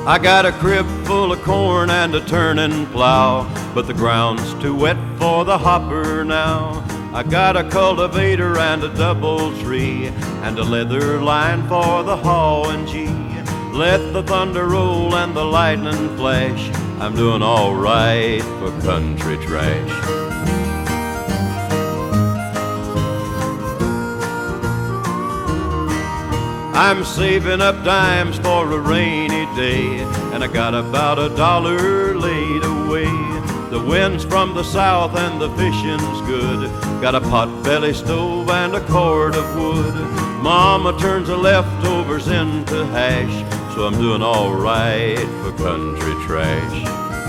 I got a crib full of corn and a turning plow, but the ground's too wet for the hopper now. I got a cultivator and a double tree, and a leather line for the hauling G. Let the thunder roll and the lightning flash, I'm doing all right for country trash. I'm saving up dimes for a rainy day, and I got about $1 laid away. The wind's from the south and the fishing's good. Got a pot-belly stove and a cord of wood. Mama turns the leftovers into hash, so I'm doing all right for country trash.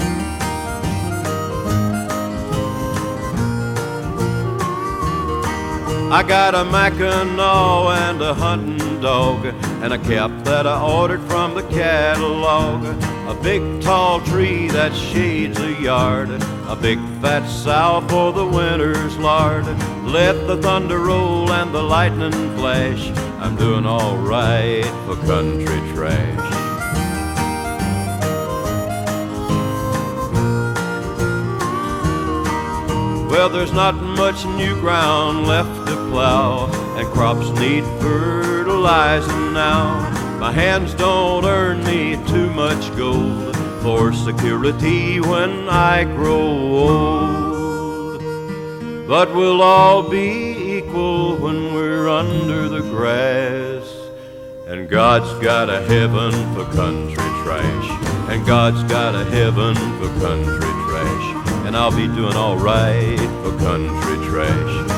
I got a Mackinaw and a hunting dog, and a cap that I ordered from the catalog. A big tall tree that shades a yard, a big fat sow for the winter's lard. Let the thunder roll and the lightning flash, I'm doing all right for country trash. Well, there's not much new ground left to plow, and crops need fertilizing now. My hands don't earn me too much gold for security when I grow old. But we'll all be equal when we're under the grass, and God's got a heaven for country trash, and God's got a heaven for country trash, and I'll be doing all right for country trash.